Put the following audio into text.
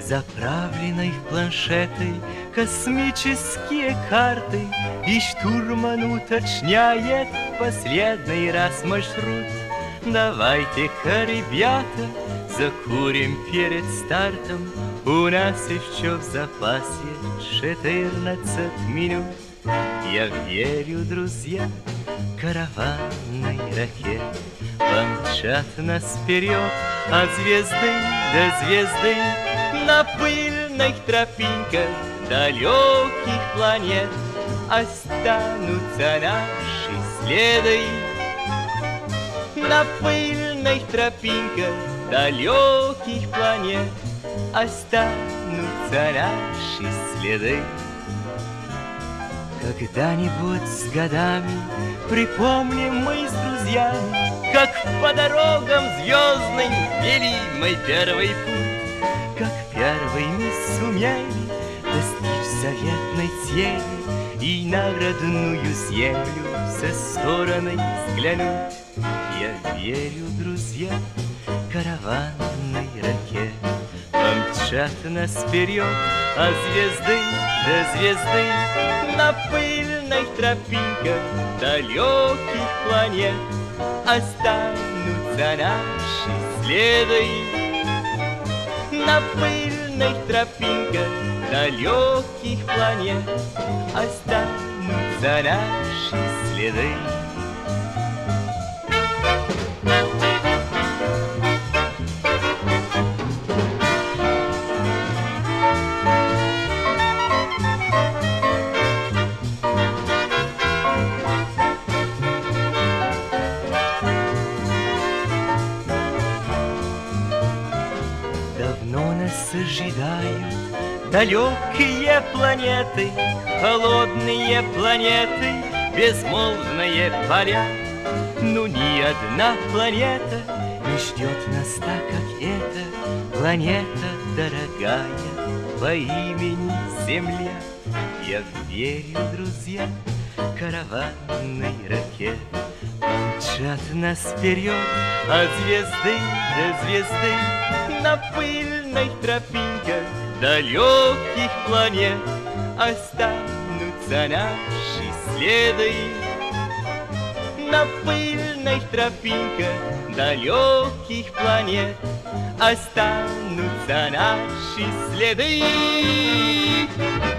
заправленной в планшеты космические карты, и штурман уточняет последний раз маршрут. Давайте-ка, ребята, закурим перед стартом, у нас еще в запасе 14 минут. Я верю, друзья, караванной ракете помчат нас вперед от звезды до звезды на пыльных тропинках далеких планет останутся наши следы. На пыльных тропинках далеких планет останутся наши следы. Когда-нибудь с годами припомним мы с друзьями, как по дорогам звездным вели мы первый путь, как первыми сумели достичь заветной цели и на родную землю со стороны взглянуть. Я верю, друзья, караванной ракете помчат нас вперед от звезды до звезды на пыльных тропинках далеких планет останутся наши следы. На пыльных тропинках далеких планет останутся наши следы. Давно нас ожидают далекие планеты, холодные планеты, безмолвные поля. Но ни одна планета не ждет нас так, как эта планета дорогая по имени Земля. Я верю, друзья, караванной ракете помчат нас вперед от звезды до звезды на пыльных тропинках далеких планет останутся наши следы. На пыльных тропинках далеких планет останутся наши следы.